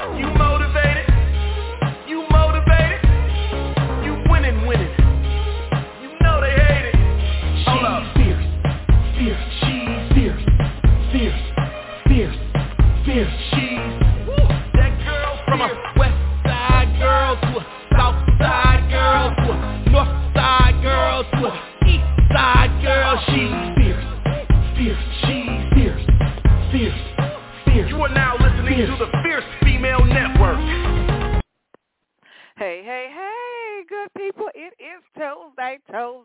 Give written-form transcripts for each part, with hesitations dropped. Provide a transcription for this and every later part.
You motivated? You motivated? You winning. You know they hate it. Hold up. Fierce. She's fierce. She's That girl from a west side girl to a south side girl to a north side girl to a east side girl. She's fierce. She's fierce. You are now listening to the Fierce Female Network. Hey, good people. It is Tuesday.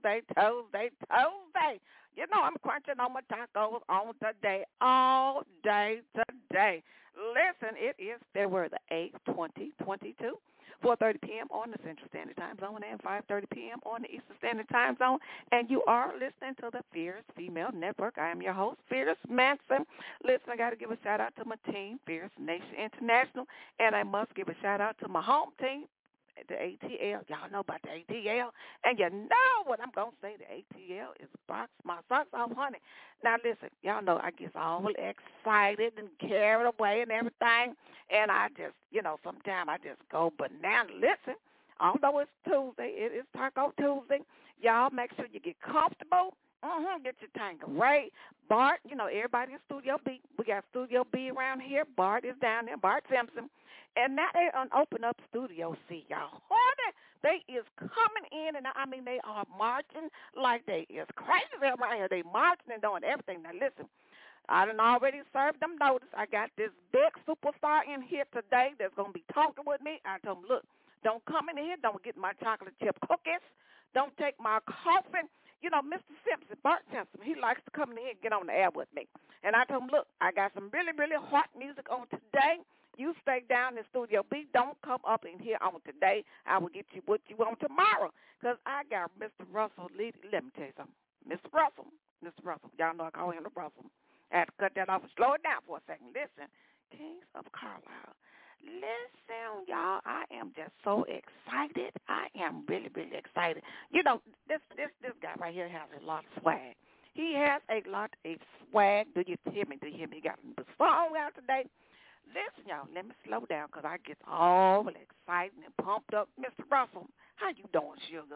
You know I'm crunching on my tacos on today, all day today. Listen, it is February the 8th, 2022, 4:30 p.m. on the Central Standard Time Zone and 5:30 p.m. on the Eastern Standard Time Zone. And you are listening to the Fierce Female Network. I am your host, Fierce Manson. Listen, I got to give a shout-out to my team, Fierce Nation International, and I must give a shout-out to my home team, the ATL. Y'all know about the ATL. And you know what I'm going to say. The ATL is box my socks off, honey. Now, listen, y'all know I get all excited and carried away and everything. And I just, sometimes I just go bananas. Listen, although it's Tuesday, it is Taco Tuesday. Y'all make sure you get comfortable. Get your Tanqueray. Bart, everybody in Studio B. We got Studio B around here. Bart is down there, Bart Simpson. And now they open up Studio C, y'all. They is coming in, and I mean, they are marching like they is crazy around here. They marching and doing everything. Now, listen, I done already served them notice. I got this big superstar in here today that's going to be talking with me. I told him, look, don't come in here. Don't get my chocolate chip cookies. Don't take my coffee. Mr. Simpson, Bart Simpson, he likes to come in here and get on the air with me. And I told him, look, I got some really, really hot music on today. You stay down in Studio B. Don't come up in here on today. I will get you what you want tomorrow. Because I got Mr. Russell. Let me tell you something. Mr. Russell. Y'all know I call him the Russell. I had to cut that off and slow it down for a second. Listen, Kings of Carlisle. Listen, y'all, I am just so excited. I am really, really excited. This guy right here has a lot of swag. He has a lot of swag. Do you hear me? He got the song out today. Listen, y'all, let me slow down because I get all excited and pumped up. Mr. Russell, how you doing, sugar?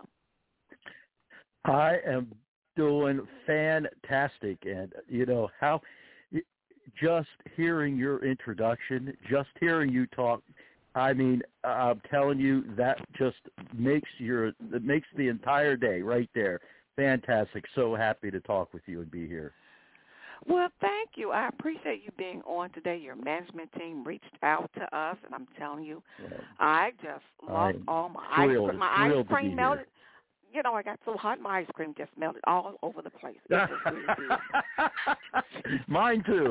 I am doing fantastic. And, how just hearing your introduction, just hearing you talk, I mean, I'm telling you, that just makes the entire day right there fantastic. So happy to talk with you and be here. Well, thank you. I appreciate you being on today. Your management team reached out to us, and I'm telling you, I just lost all my ice cream. My ice cream melted. I got so hot, my ice cream just melted all over the place. It just really did. Mine too.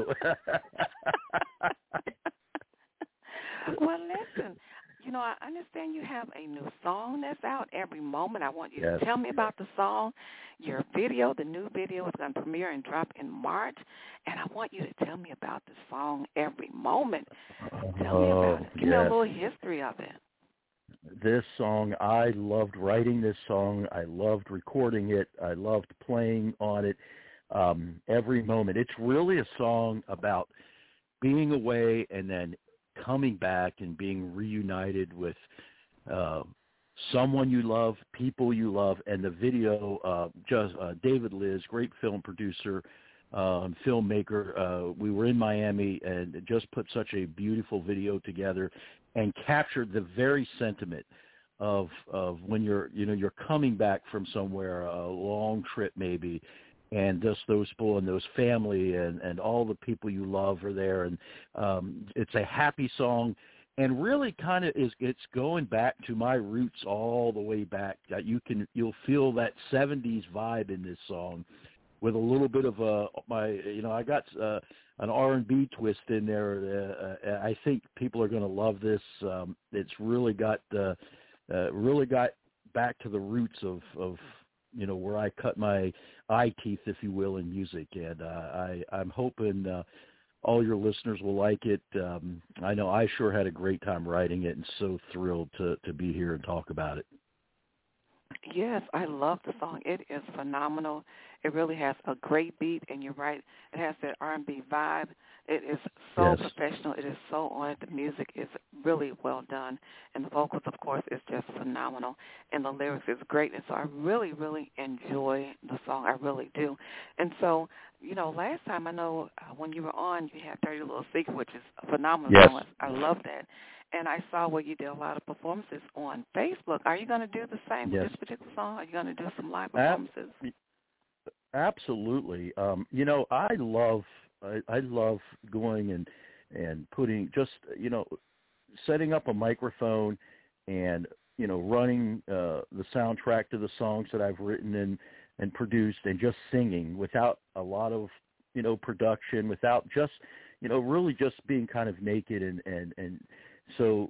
Well, listen, I understand you have a new song that's out every moment. I want you to tell me about the song, your video. The new video is going to premiere and drop in March, and I want you to tell me about the song Every Moment. Tell me about it. Give me a little history of it. This song, I loved writing this song. I loved recording it. I loved playing on it every moment. It's really a song about being away and then coming back and being reunited with someone you love, people you love, and the video, David Liz, great film producer, filmmaker. We were in Miami and just put such a beautiful video together and captured the very sentiment of when you're coming back from somewhere, a long trip maybe, and just those people and those family and all the people you love are there. And it's a happy song and really kind of it's going back to my roots all the way back. You'll feel that 70s vibe in this song with a little bit of I got an R&B twist in there. I think people are going to love this. It's really got back to the roots of where I cut my eye teeth, if you will, in music. And I'm hoping all your listeners will like it. I know I sure had a great time writing it and so thrilled to be here and talk about it. Yes, I love the song. It is phenomenal. It really has a great beat, and you're right. It has that R&B vibe. It is so Yes. professional. It is so on it. The music is really well done, and the vocals, of course, is just phenomenal, and the lyrics is great. And so I really, really enjoy the song. I really do. And so, last time I know when you were on, you had 30 Little Secret, which is a phenomenal Yes. song. I love that. And I saw where you did a lot of performances on Facebook. Are you going to do the same Yes. with this particular song? Are you going to do some live performances? Absolutely. I love going and putting just setting up a microphone and running the soundtrack to the songs that I've written and produced, and just singing without a lot of production, without just really just being kind of naked and so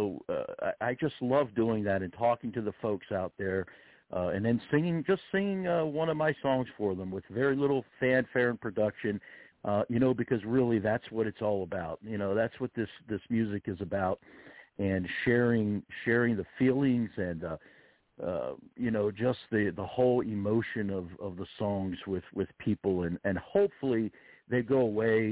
I just love doing that and talking to the folks out there. And then singing one of my songs for them with very little fanfare and production, because really that's what it's all about. That's what this music is about, and sharing the feelings and, just the whole emotion of the songs with people, and hopefully they go away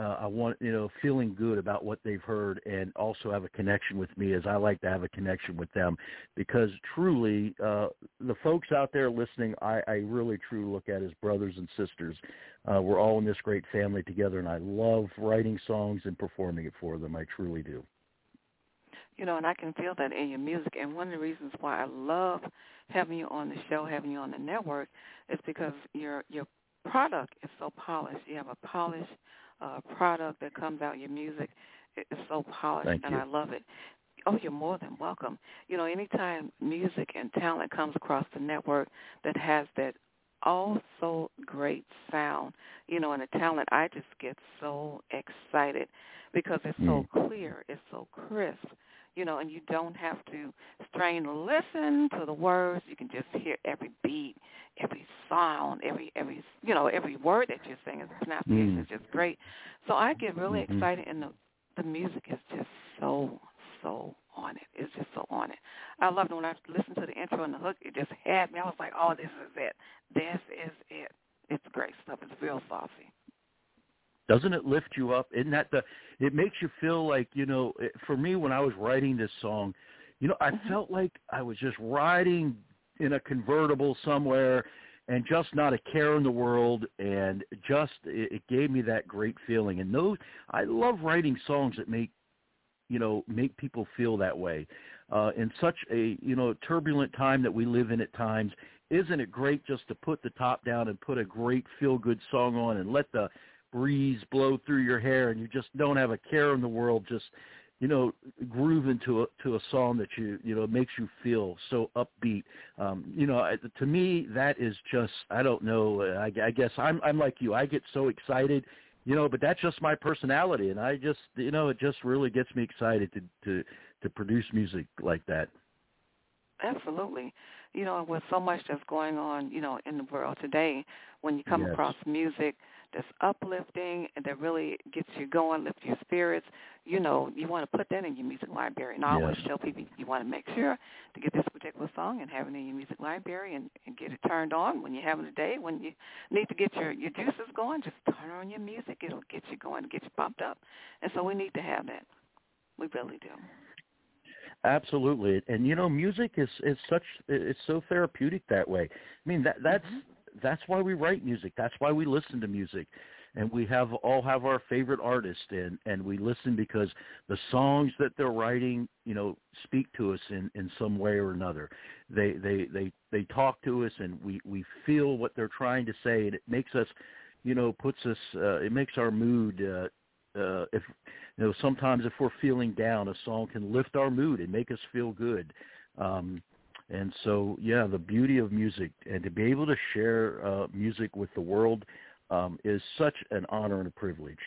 feeling good about what they've heard, and also have a connection with me, as I like to have a connection with them, because truly the folks out there listening, I really truly look at as brothers and sisters. We're all in this great family together, and I love writing songs and performing it for them. I truly do. And I can feel that in your music. And one of the reasons why I love having you on the show, having you on the network, is because your product is so polished. You have a polished product that comes out. Your music is so polished, Thank you. I love it. Oh, you're more than welcome. Anytime music and talent comes across the network that has that also great sound, and the talent, I just get so excited because it's so clear, it's so crisp, and you don't have to strain to listen to the words. You can just hear every beat, every sound, every word that you're saying. The pronunciation is just great. So I get really excited, and the music is just so on it. It's just so on it. I loved it when I listened to the intro and the hook. It just had me. I was like, oh, this is it. This is it. It's great stuff. It's real saucy. Doesn't it lift you up? Isn't that it makes you feel like, for me, when I was writing this song, I felt like I was just riding in a convertible somewhere and just not a care in the world, and just it gave me that great feeling. And I love writing songs that make people feel that way. In such a, turbulent time that we live in at times, isn't it great just to put the top down and put a great feel-good song on and let the breeze blow through your hair, and you just don't have a care in the world, just groove into a song that makes you feel so upbeat. To me, that is just, I don't know, I guess I'm like you. I get so excited, but that's just my personality, and I just, it just really gets me excited to produce music like that. Absolutely. With so much that's going on, in the world today, when you come across music that's uplifting and that really gets you going, lift your spirits, you want to put that in your music library. And I always tell people you want to make sure to get this particular song and have it in your music library and get it turned on when you're having a day. When you need to get your juices going, just turn on your music. It'll get you going, get you pumped up. And so we need to have that. We really do. Absolutely. And, music is it's so therapeutic that way. I mean, that's why we write music. That's why we listen to music. And we all have our favorite artists, and we listen because the songs that they're writing, speak to us in some way or another. They talk to us, and we feel what they're trying to say, and it makes us, it makes our mood, if sometimes if we're feeling down, a song can lift our mood and make us feel good. And so, the beauty of music, and to be able to share music with the world is such an honor and a privilege.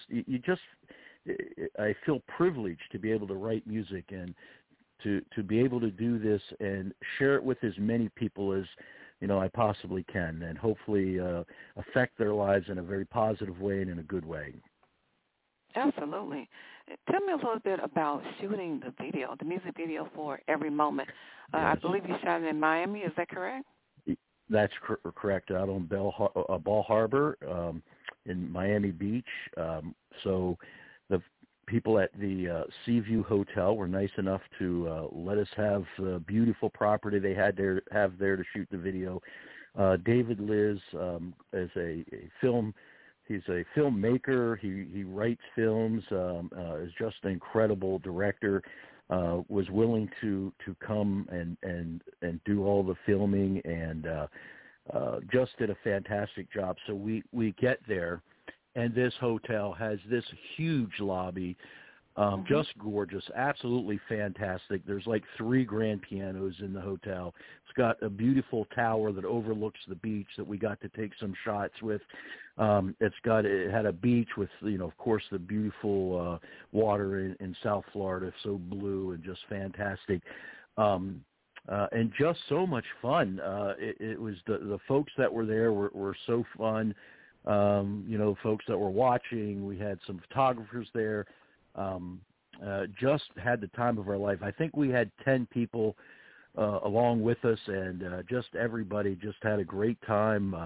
I feel privileged to be able to write music and to be able to do this and share it with as many people as I possibly can, and hopefully affect their lives in a very positive way and in a good way. Absolutely. Tell me a little bit about shooting the video, the music video for Every Moment. Yes. I believe you shot it in Miami. Is that correct? That's correct. Out on Ball Harbor in Miami Beach. So the people at the Seaview Hotel were nice enough to let us have the beautiful property they had there to shoot the video. David Liz is a film. He's a filmmaker. He writes films. Is just an incredible director. Was willing to come and do all the filming and just did a fantastic job. So we get there, and this hotel has this huge lobby, just gorgeous, absolutely fantastic. There's like 3 grand pianos in the hotel. It's got a beautiful tower that overlooks the beach that we got to take some shots with. It had a beach with, of course, the beautiful water in South Florida, so blue and just fantastic. And just so much fun. It was the folks that were there were so fun. Folks that were watching. We had some photographers there. Just had the time of our life. I think we had 10 people along with us, and just everybody just had a great time.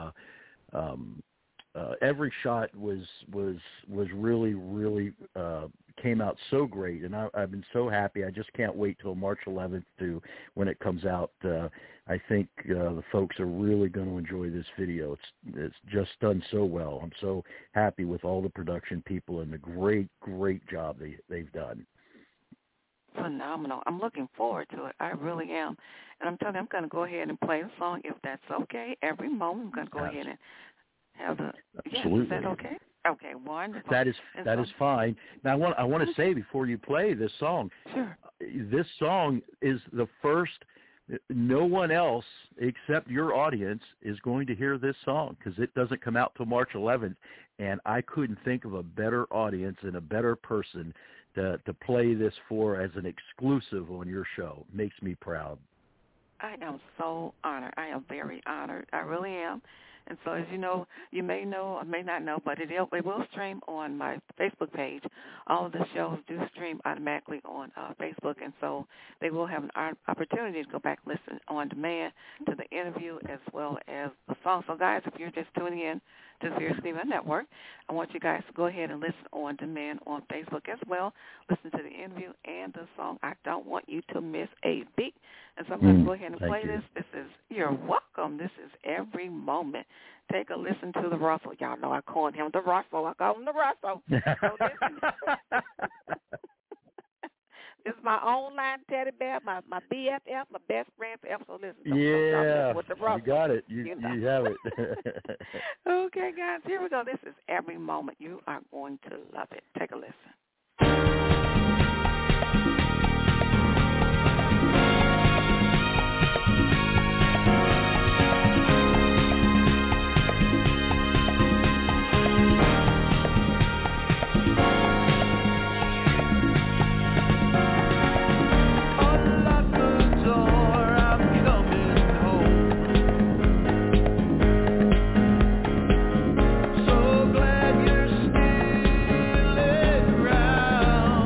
Every shot was really, really came out so great, and I've been so happy. I just can't wait till March 11th when it comes out. I think the folks are really going to enjoy this video. It's just done so well. I'm so happy with all the production people and the great job they've done. Phenomenal. I'm looking forward to it. I really am. And I'm telling you, I'm going to go ahead and play the song if that's okay. Every moment I'm going to go ahead and have the. Absolutely. Is that okay? Okay, wonderful. That is fine. Now I want to say before you play this song, sure. This song is the first. No one else except your audience is going to hear this song because it doesn't come out till March 11th, and I couldn't think of a better audience and a better person to play this for as an exclusive on your show. Makes me proud. I am so honored. I am very honored. I really am. And so, as you know, you may know or may not know, but it will stream on my Facebook page. All of the shows do stream automatically on Facebook, and so they will have an opportunity to go back and listen on demand to the interview as well as the song. So, guys, if you're just tuning in to Sirius XM Network, I want you guys to go ahead and listen on demand on Facebook as well. Listen to the interview and the song. I don't want you to miss a beat. And so I'm going to go ahead and play this. You're welcome. This is Every Moment. Take a listen to the Russell. Y'all know I call him the Russell. I call him the Russell. So this is my online teddy bear, my BFF, my best friend forever. So listen. With the Russell. You got it. You have it. Okay, guys, here we go. This is Every Moment. You are going to love it. Take a listen. So glad you're still around.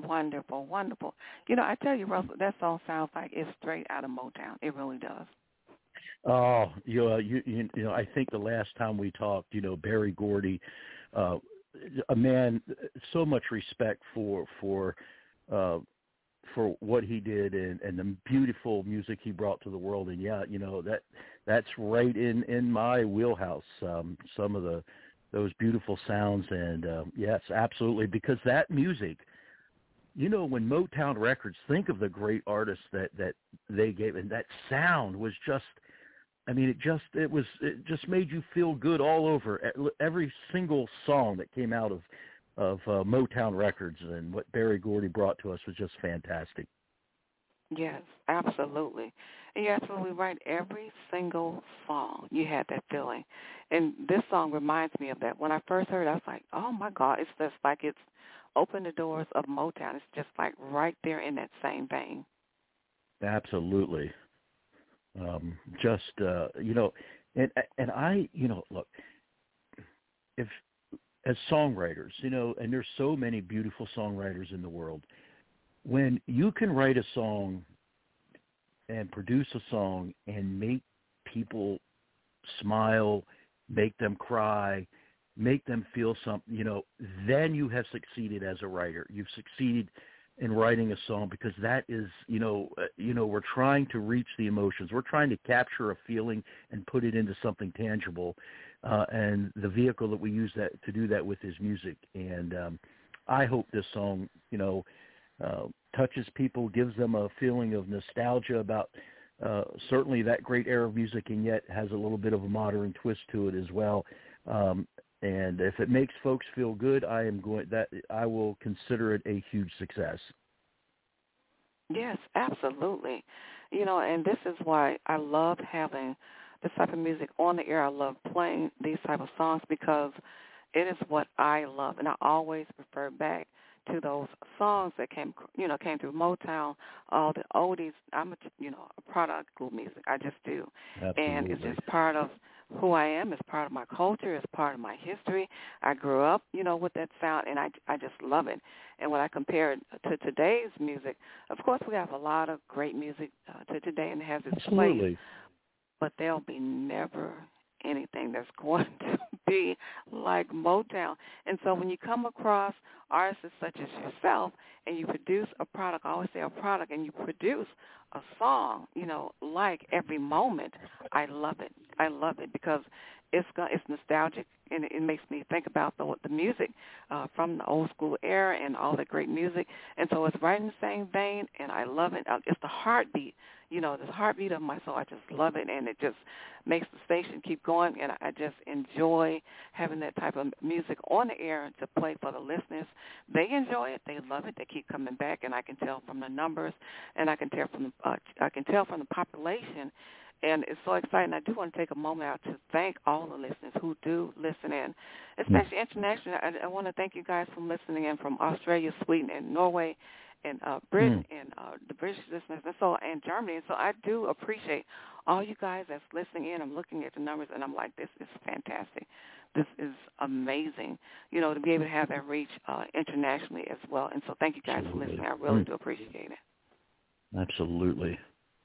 Wonderful, wonderful. I tell you, Russell, that song sounds like it's straight out of Motown. It really does. Oh, I think the last time we talked, Berry Gordy, a man, so much respect for what he did and the beautiful music he brought to the world. And that's right in my wheelhouse. Some of those beautiful sounds, and yes, absolutely, because that music, when Motown Records, think of the great artists that they gave, and that sound was just, it just made you feel good all over. Every single song that came out of Motown Records, and what Berry Gordy brought to us was just fantastic. Yes, absolutely. And you're absolutely right. Every single song, you had that feeling. And this song reminds me of that. When I first heard it, I was like, oh, my God, it's just like it's opened the doors of Motown. It's just like right there in that same vein. Absolutely. And I, look, if as songwriters, and there's so many beautiful songwriters in the world, when you can write a song and produce a song and make people smile, make them cry, make them feel something, then you have succeeded as a writer. You've succeeded in writing a song, because that is, we're trying to reach the emotions. We're trying to capture a feeling and put it into something tangible. And the vehicle that we use to do that with is music. And I hope this song, touches people, gives them a feeling of nostalgia about certainly that great era of music, and yet has a little bit of a modern twist to it as well. And if it makes folks feel good, I will consider it a huge success. Yes, absolutely. And this is why I love having this type of music on the air. I love playing these type of songs because it is what I love, and I always refer back to those songs that came through Motown, all the oldies. I'm a product of music. I just do. Absolutely. And it's just part of who I am. It's part of my culture. It's part of my history. I grew up, with that sound, and I just love it. And when I compare it to today's music, of course we have a lot of great music to today, and it has its place. But there'll be never anything that's going to be like Motown. And so when you come across artists such as yourself and you produce a product, I always say a product, and you produce a song, like Every Moment, I love it. I love it because it's nostalgic, and it makes me think about the music from the old school era and all that great music. And so it's right in the same vein, and I love it. It's the heartbeat, the heartbeat of my soul. I just love it, and it just makes the station keep going, and I just enjoy having that type of music on the air to play for the listeners. They enjoy it. They love it. They keep coming back, and I can tell from the numbers, and I can tell from the population. And it's so exciting. I do want to take a moment out to thank all the listeners who do listen in, especially internationally. I want to thank you guys for listening in from Australia, Sweden, and Norway, and Britain, and the British listeners, and Germany. And so I do appreciate all you guys that's listening in. I'm looking at the numbers, and I'm like, this is fantastic. This is amazing, to be able to have that reach internationally as well. And so thank you guys for listening. I really do appreciate it. Absolutely.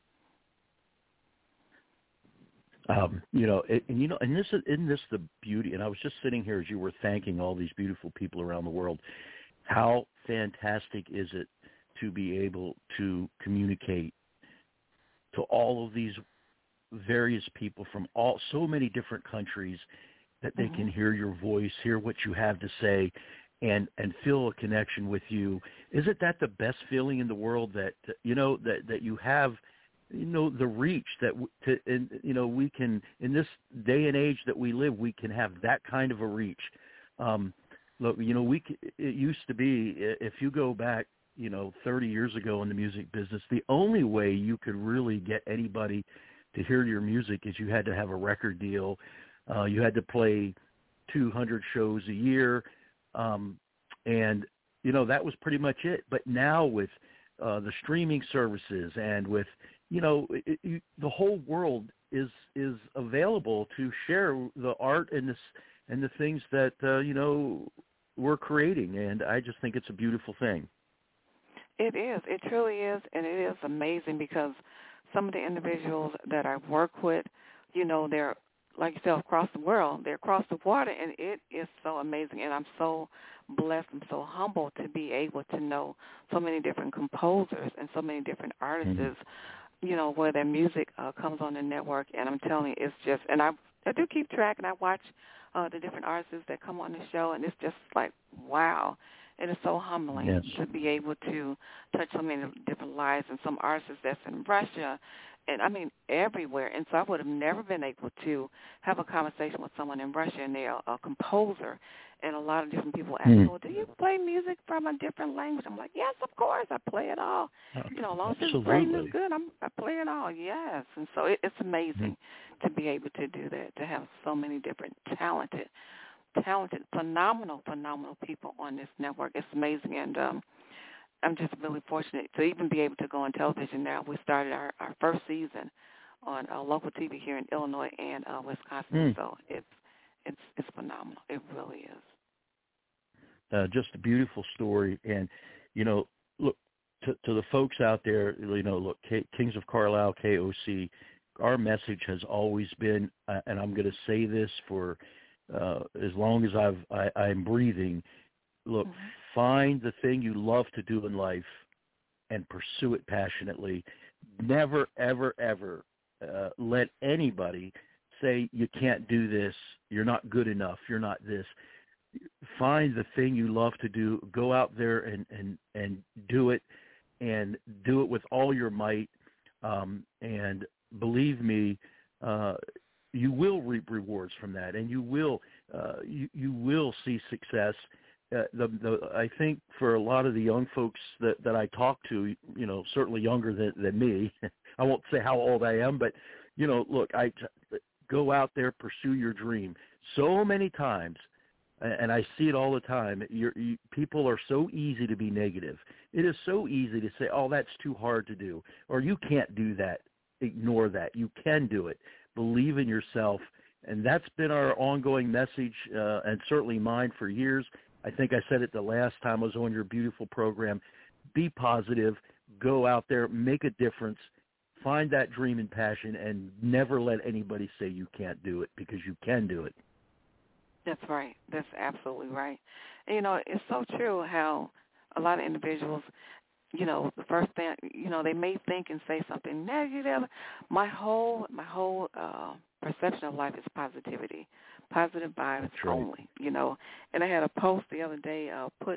Isn't this the beauty? And I was just sitting here as you were thanking all these beautiful people around the world. How fantastic is it to be able to communicate to all of these various people from so many different countries, that they can hear your voice, hear what you have to say, and feel a connection with you? Isn't that the best feeling in the world, that that you have the reach that we can, in this day and age that we live, we can have that kind of a reach. Look, it used to be, if you go back, 30 years ago in the music business, the only way you could really get anybody to hear your music is you had to have a record deal. You had to play 200 shows a year. And, that was pretty much it. But now with the streaming services and with, the whole world is available to share the art and the things that we're creating, and I just think it's a beautiful thing. It is. It truly is, and it is amazing because some of the individuals that I work with, you know, they're, like you said, across the world. They're across the water, and it is so amazing. And I'm so blessed and so humbled to be able to know so many different composers and so many different artists, you know, where their music comes on the network. And I'm telling you, it's just, and I do keep track, and I watch the different artists that come on the show, and it's just like, wow. It is so humbling to be able to touch so many different lives, and some artists that's in Russia, and I mean everywhere. And so I would have never been able to have a conversation with someone in Russia, and they're a composer. And a lot of different people ask me, well, do you play music from a different language? I'm like, yes, of course, I play it all. You know, as long as it's great and it's good, I play it all, yes. And so it's amazing to be able to do that, to have so many different talented, phenomenal people on this network. It's amazing, and I'm just really fortunate to even be able to go on television now. We started our first season on local TV here in Illinois and Wisconsin, so it's phenomenal. It really is. Just a beautiful story, and, you know, look, to the folks out there, you know, look, Kings of Carlisle, KOC, our message has always been, and I'm going to say this for as long as I'm breathing, look, find the thing you love to do in life and pursue it passionately. Never, ever, ever let anybody say you can't do this, you're not good enough, you're not this. Find the thing you love to do. Go out there and do it, and do it with all your might. And believe me, you will reap rewards from that, and you will see success. I think for a lot of the young folks that I talk to, you know, certainly younger than me, I won't say how old I am, but, you know, look, go out there, pursue your dream. So many times, and I see it all the time, people are so easy to be negative. It is so easy to say, oh, that's too hard to do, or you can't do that. Ignore that. You can do it. Believe in yourself. And that's been our ongoing message, and certainly mine for years. I think I said it the last time I was on your beautiful program. Be positive. Go out there. Make a difference. Find that dream and passion, and never let anybody say you can't do it, because you can do it. That's right. That's absolutely right. And, you know, it's so true how a lot of individuals, you know, the first thing, you know, they may think and say something negative. My whole perception of life is positivity, positive vibes only, you know. And I had a post the other day, put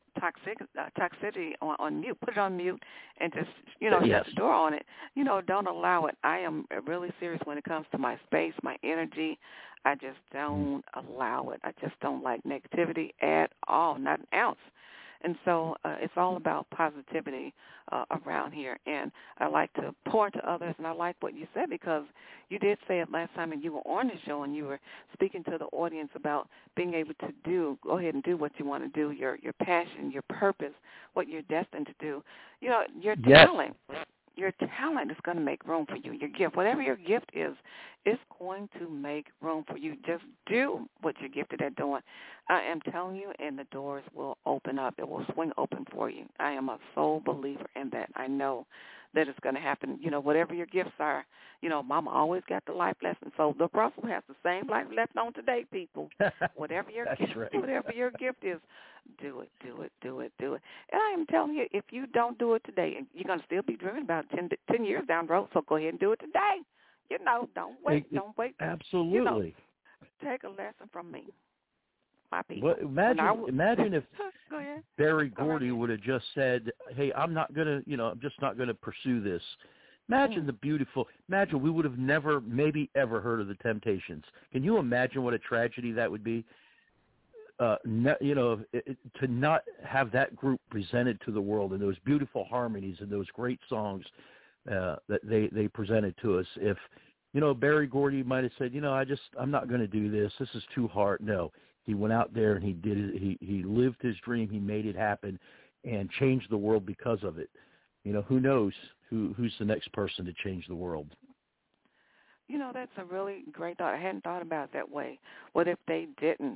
toxicity on mute, put it on mute, and just, you know, shut the door on it. You know, don't allow it. I am really serious when it comes to my space, my energy. I just don't allow it. I just don't like negativity at all, not an ounce. And so it's all about positivity around here. And I like to pour into others, and I like what you said, because you did say it last time, and you were on the show, and you were speaking to the audience about being able to go ahead and do what you want to do, your passion, your purpose, what you're destined to do. You know, your talent. Your talent is going to make room for you. Your gift, whatever your gift is, it's going to make room for you. Just do what you're gifted at doing. I am telling you, and the doors will open up. It will swing open for you. I am a sole believer in that. I know that it's going to happen. You know, whatever your gifts are, you know, Mama always got the life lesson. So the Russell has the same life lesson on today, people. Whatever your whatever your gift is, do it. And I am telling you, if you don't do it today, you're going to still be dreaming about 10 years down the road, so go ahead and do it today. You know, don't wait. Absolutely. You know, take a lesson from me, my people. Well, imagine if Berry Gordy would have just said, hey, I'm just not going to pursue this. Imagine imagine we would have never, maybe ever heard of the Temptations. Can you imagine what a tragedy that would be? To not have that group presented to the world, and those beautiful harmonies and those great songs that they presented to us. If, you know, Berry Gordy might have said, you know, I'm not going to do this. This is too hard. No, he went out there and he did it. He lived his dream. He made it happen and changed the world because of it. You know, who knows who's the next person to change the world? You know, that's a really great thought. I hadn't thought about it that way. What if they didn't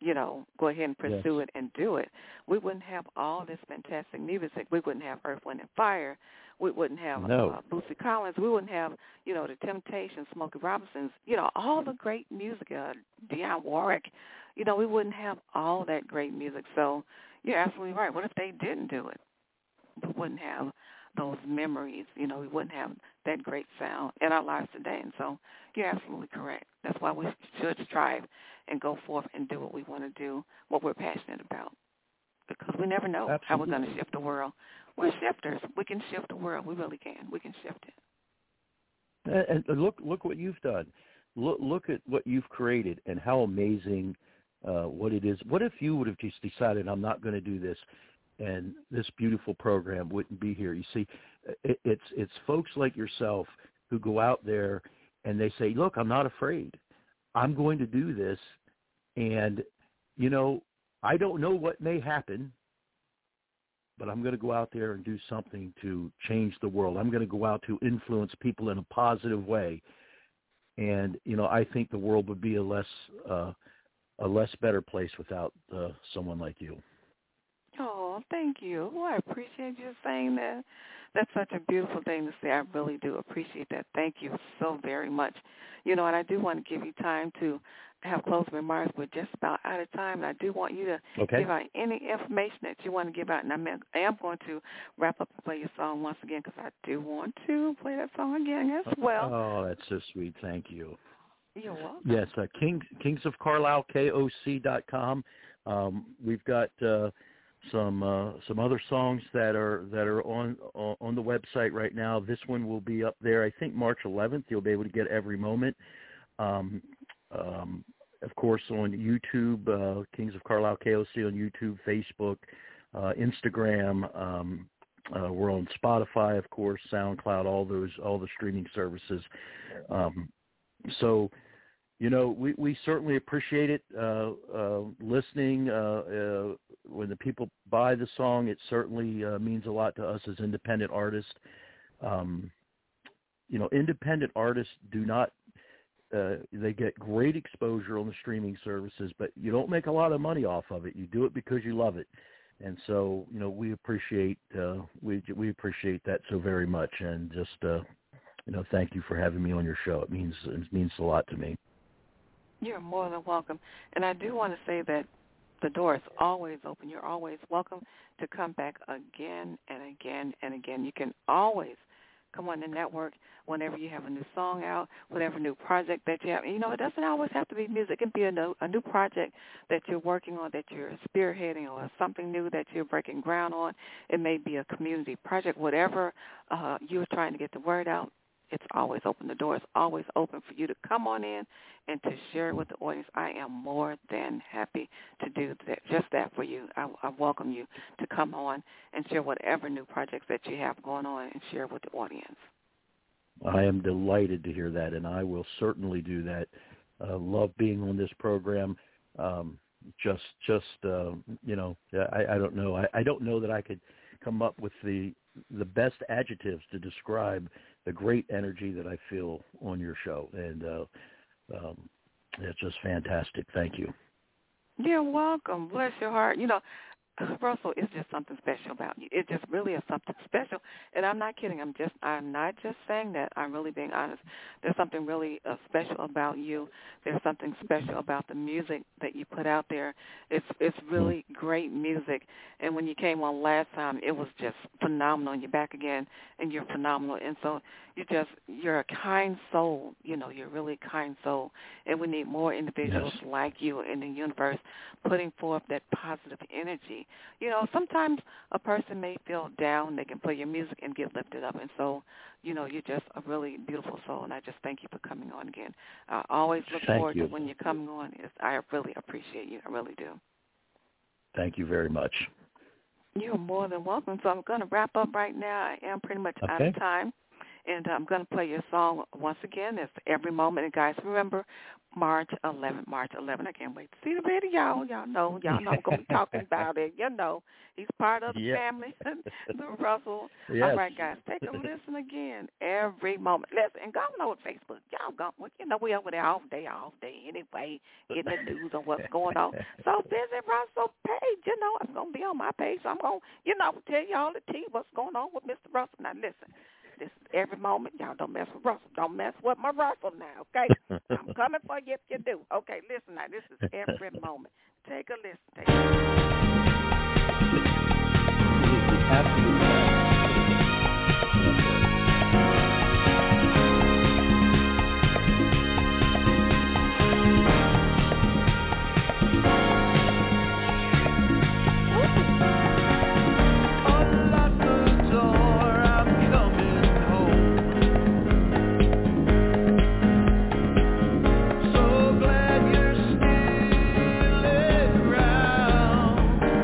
go ahead and pursue it and do it, we wouldn't have all this fantastic music. We wouldn't have Earth, Wind, and Fire. We wouldn't have Bootsy Collins. We wouldn't have, the Temptations, Smokey Robinsons, all the great music, Dionne Warwick. We wouldn't have all that great music. So you're absolutely right. What if they didn't do it? We wouldn't have those memories. We wouldn't have that great sound in our lives today. And so you're absolutely correct. That's why we should strive and go forth and do what we want to do, what we're passionate about, because we never know how we're going to shift the world. We're shifters. We can shift the world. We really can. We can shift it. And look what you've done. Look at what you've created and how amazing what it is. What if you would have just decided, I'm not going to do this, and this beautiful program wouldn't be here? You see, it's folks like yourself who go out there and they say, look, I'm not afraid. I'm going to do this, and, I don't know what may happen, but I'm going to go out there and do something to change the world. I'm going to go out to influence people in a positive way. And, I think the world would be a less better place without someone like you. Oh, thank you. Well, I appreciate you saying that. That's such a beautiful thing to say. I really do appreciate that. Thank you so very much. And I do want to give you time to have closing remarks. We're just about out of time, and I do want you to give out any information that you want to give out. And I am going to wrap up and play your song once again, because I do want to play that song again as well. Oh, that's so sweet. Thank you. You're welcome. Yes, Kings of Carlisle, KOC.com. We've got some other songs that are on the website right now. This one will be up there, I think, March 11th. You'll be able to get Every Moment. Of course, on YouTube, Kings of Carlisle, KOC on YouTube, Facebook, Instagram. We're on Spotify, of course, SoundCloud, all the streaming services. So, we certainly appreciate it, listening. When the people buy the song, it certainly means a lot to us as independent artists. Independent artists do not, they get great exposure on the streaming services, but you don't make a lot of money off of it. You do it because you love it. And so, we appreciate, we appreciate that so very much. And just, thank you for having me on your show. It means a lot to me. You're more than welcome. And I do want to say that the door is always open. You're always welcome to come back again and again and again. You can always come on the network whenever you have a new song out, whatever new project that you have. And, it doesn't always have to be music. It can be a new project that you're working on, that you're spearheading, or something new that you're breaking ground on. It may be a community project, whatever you're trying to get the word out. It's always open. The door is always open for you to come on in and to share it with the audience. I am more than happy to do that, just that for you. I welcome you to come on and share whatever new projects that you have going on and share with the audience. I am delighted to hear that, and I will certainly do that. Love being on this program. I don't know. I don't know that I could come up with the best adjectives to describe the great energy that I feel on your show, and it's just fantastic. Thank you. You're welcome. Bless your heart. Russell, it's just something special about you. It just really is something special, and I'm not kidding. I'm not just saying that. I'm really being honest. There's something really special about you. There's something special about the music that you put out there. It's really great music, and when you came on last time, it was just phenomenal. And you're back again, and you're phenomenal. And so you're a kind soul. You're a really kind soul, and we need more individuals like you in the universe putting forth that positive energy. Sometimes a person may feel down. They can play your music and get lifted up. And so, you're just a really beautiful soul, and I just thank you for coming on again. I always look forward to when you're coming on. I really appreciate you. I really do. Thank you very much. You're more than welcome. So I'm going to wrap up right now. I am pretty much out of time. And I'm going to play your song once again. It's Every Moment. And, guys, remember, March 11th. I can't wait to see the video. Y'all know I'm going to be talking about it. You know, he's part of the family, the Russell. Yes. All right, guys, take a listen again. Every moment. Listen, and go on Facebook. Y'all go. You know, we over there all day anyway, getting the news on what's going on. So visit Russell's page. You know, I'm going to be on my page. So I'm going to, tell y'all the tea what's going on with Mr. Russell. Now, listen. This is Every Moment. Y'all don't mess with Russell. Don't mess with my Russell now, okay? I'm coming for you if you do. Okay, listen now. This is Every Moment. Take a listen. Absolutely. So glad you're still around.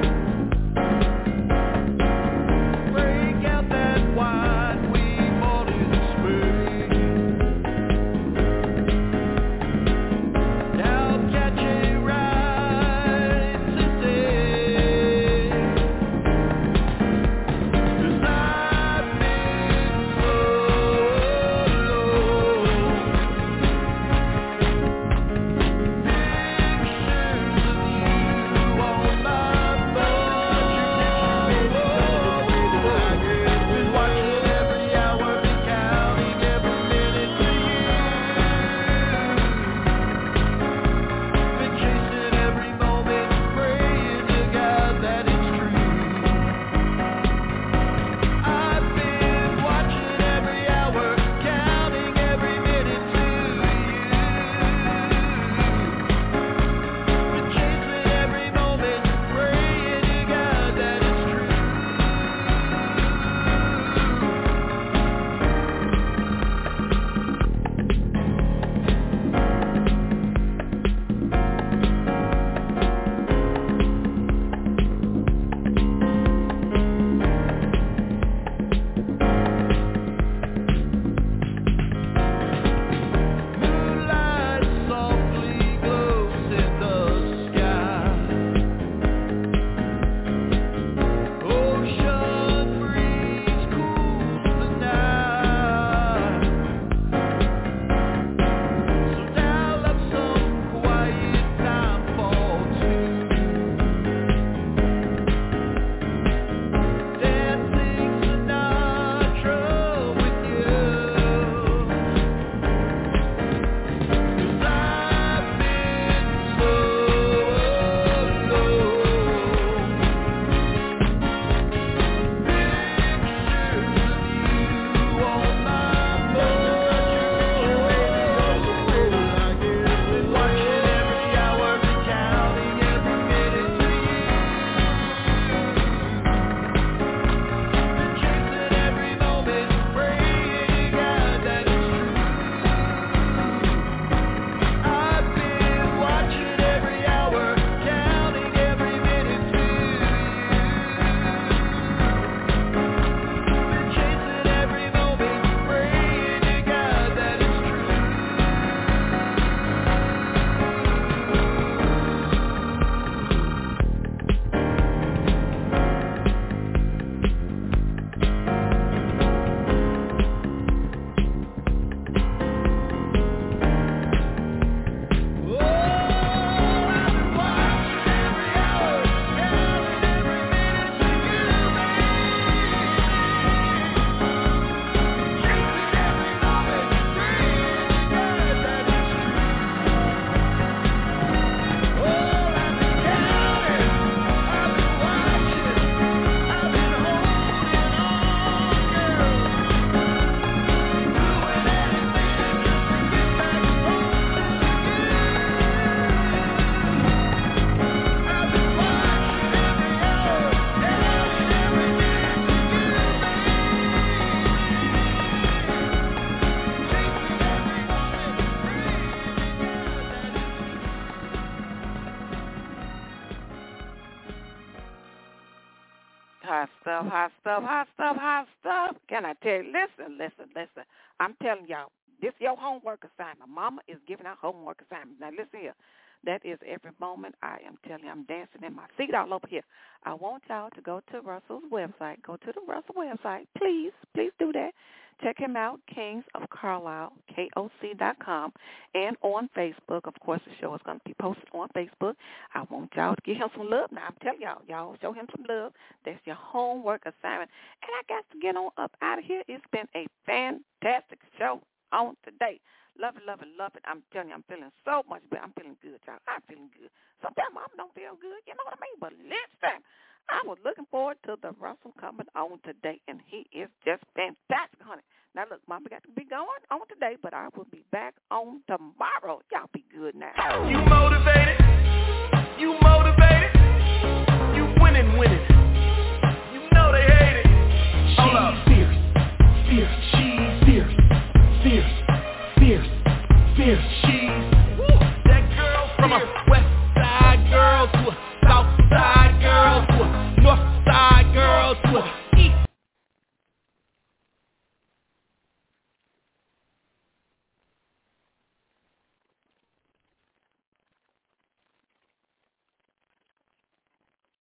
Hot stuff, hot stuff, hot stuff, hot stuff. Can I tell you? Listen. I'm telling y'all, this is your homework assignment. Mama is giving out homework assignments. Now, listen here. That is every moment. I am telling you, I'm dancing in my seat all over here. I want y'all to go to Russell's website. Go to the Russell website. Please do that. Check him out, Kings of Carlisle, KOC.com, and on Facebook. Of course, the show is going to be posted on Facebook. I want y'all to give him some love. Now, I'm telling y'all show him some love. That's your homework assignment. And I got to get on up out of here. It's been a fantastic show on today. Love it. I'm telling you, I'm feeling so much better. I'm feeling good, y'all. I'm feeling good. Sometimes Mama don't feel good, you know what I mean? But next time, I was looking forward to the Russell coming on today, and he is just fantastic, honey. Now, look, Mama got to be going on today, but I will be back on tomorrow. Y'all be good now. You motivated. You winning.